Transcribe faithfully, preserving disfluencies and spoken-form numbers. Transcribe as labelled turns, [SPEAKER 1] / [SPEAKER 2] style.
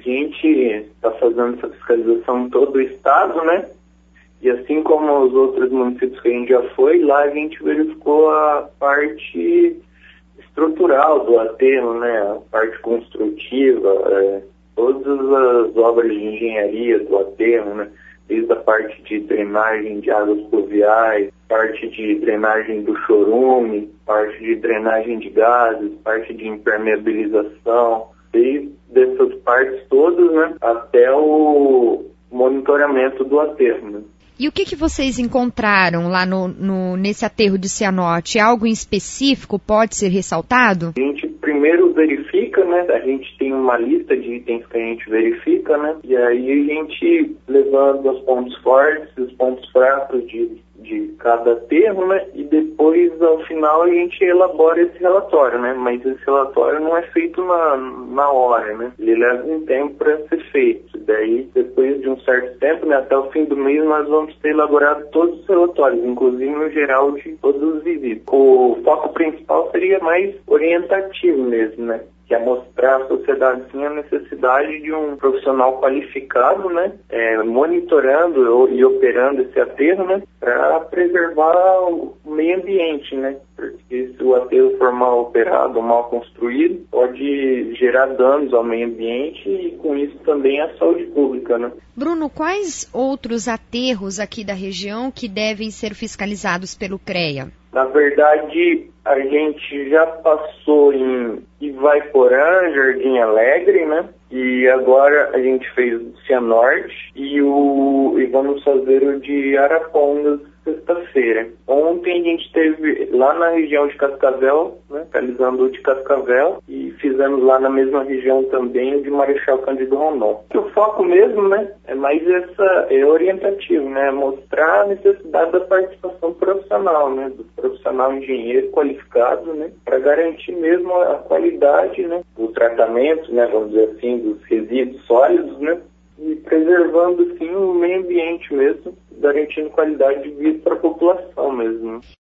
[SPEAKER 1] gente está fazendo essa fiscalização em todo o estado, né? E assim como os outros municípios que a gente já foi, lá a gente verificou a parte estrutural do aterro, né? A parte construtiva, é, todas as obras de engenharia do aterro, né? Desde a parte de drenagem de águas pluviais, parte de drenagem do chorume, parte de drenagem de gases, parte de impermeabilização, desde essas partes todas, né? Até o monitoramento do aterro, né?
[SPEAKER 2] E o que, que vocês encontraram lá no, no, nesse aterro de Cianorte? Algo em específico pode ser ressaltado?
[SPEAKER 1] A gente primeiro verifica, né? A gente tem uma lista de itens que a gente verifica, né? E aí a gente, levando os pontos fortes e os pontos fracos de, de cada aterro, né? E depois, ao final, a gente elabora esse relatório, né? Mas esse relatório não é feito na, na hora, né? Ele leva um tempo para ser feito. Daí, depois de um certo tempo, né? Até o fim do mês, nós vamos ter elaborado todos os relatórios, inclusive no geral de todos os visitas. O foco principal seria mais orientativo mesmo, né? Que é mostrar à sociedade, sim, a necessidade de um profissional qualificado, né, é, monitorando e operando esse aterro, né, para preservar o meio ambiente, né, porque se o aterro for mal operado ou mal construído, pode gerar danos ao meio ambiente e com isso também à saúde pública, né.
[SPEAKER 2] Bruno, quais outros aterros aqui da região que devem ser fiscalizados pelo CREA?
[SPEAKER 1] Na verdade, a gente já passou em Ivaiporã, Jardim Alegre, né? E agora a gente fez o Cianorte e, o, e vamos fazer o de Arapongas sexta-feira. Ontem a gente esteve lá na região de Cascavel, né? Realizando o de Cascavel e fizemos lá na mesma região também o de Marechal Cândido Rondon. O foco mesmo, né? É mais essa, é orientativo, né? Mostrar a necessidade da participação profissional, né? Do profissional engenheiro qualificado, né? Para garantir mesmo a qualidade, né? Do tratamento, né? Vamos dizer assim, dos resíduos sólidos, né? E preservando, assim, o meio ambiente mesmo, garantindo qualidade de vida para a população mesmo.